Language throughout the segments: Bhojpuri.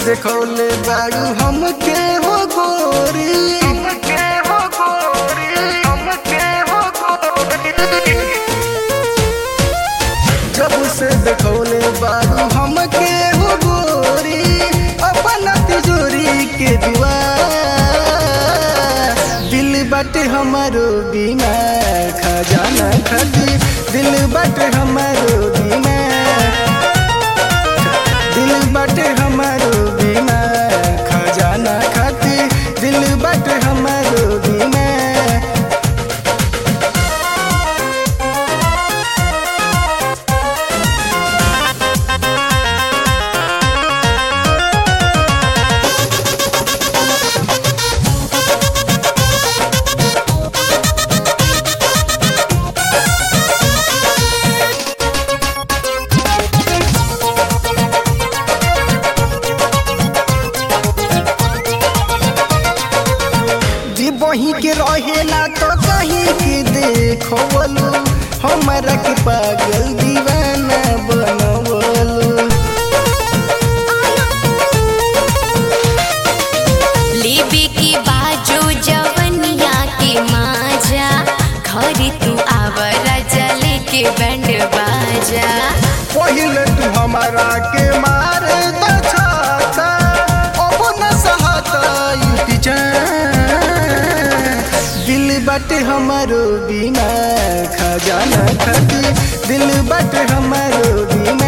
देखौले बारू हमके हो गोरी, हमके हो गोरी, हमके हो गोरी। जब से देखौले बारू हमके हो गोरी, अपन तिजोरी के दीवार दिल बाटे हमारो बिना खजाना खातिर, दिल बाटे हमारो बिना, दिल बाटे हमारो बिना खजाना खातिर, दिल बाटे हमारो बिना। वहीं के रहेला तो कहीं के देखो बोलू, हमारा के पागल दीवाना बनवलू। लेबे की बाजू जवनिया के माजा, घर तू आवरा जले के बैंड बाजा। पहले तू हमारा के मारे तो छाता, अब न सहता दिल बाटे हमारो बिना खजाना खातिर, दिल बाटे हमारो बिना,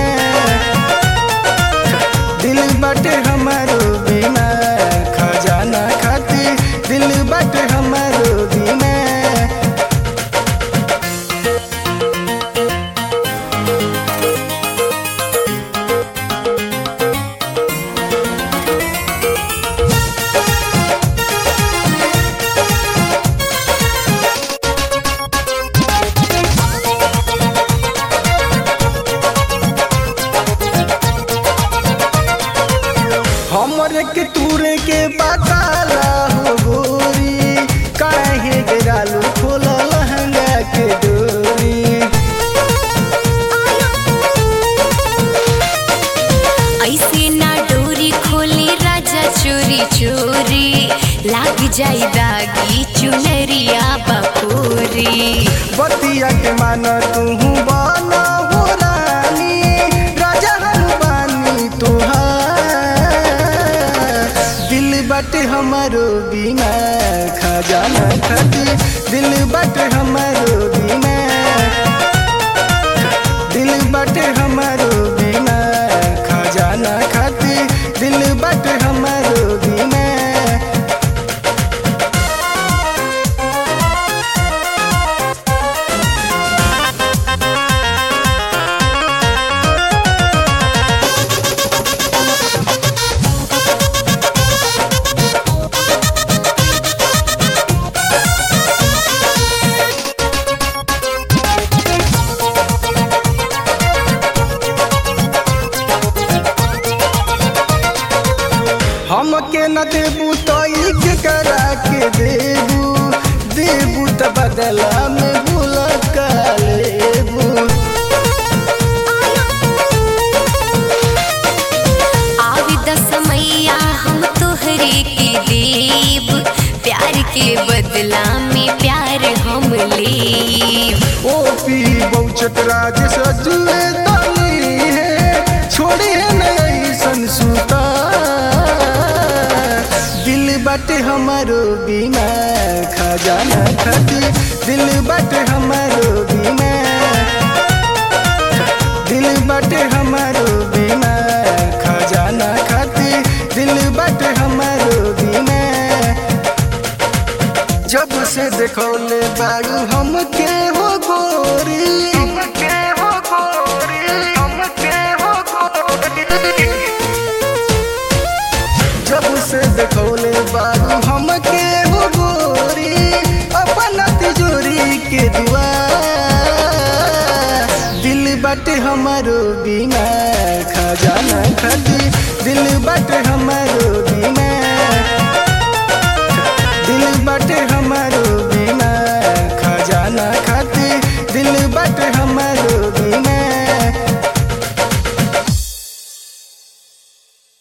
दिल बाटे हमारो बिना खजाना खातिर, दिल बाटे हमारो बिना। हमरे के तूरे के बताला हो गोरी, काहे गिरालू खोला लहंगा के डोरी। ऐसे ना डोरी खोली राजा चोरी चोरी, लाग जाई दागी चुनरिया बकोरी। बतिया के माना तू बाना हो रानी, राजा हम बानी तुहार, दिल बाटे हमारो बिना खजाना खातिर, दिल बाटे हमारो बिना, दिल बाटे हमारो बिना खजाना खातिर, दिल बाटे हमारो बिना। हमके न देबू तो के करा के देबू, देबू तो बदला में भूला का लेबू। आवी दस मैया हम तोहरे के देव, प्यार के बदला में प्यार हम लेब। ओ पी बहुचक राज सजुए तनी है, छोड़े नहीं संसुता, दिल बाटे हमारो बिना खजाना खातिर, दिल बाटे हमारो बिना, दिल बाटे हमारो बिना खजाना खातिर, दिल बाटे हमारो बिना। जब से देखौले बारू हमके हो गोरी, हमके हो गोरी, हमके हो गोरी। जब से देखौले बारू हमके हो गोरी, अपन तिजोरी के दीवार दिल बाटे हमारो बिना खजाना खातिर, दिल बाटे हमारो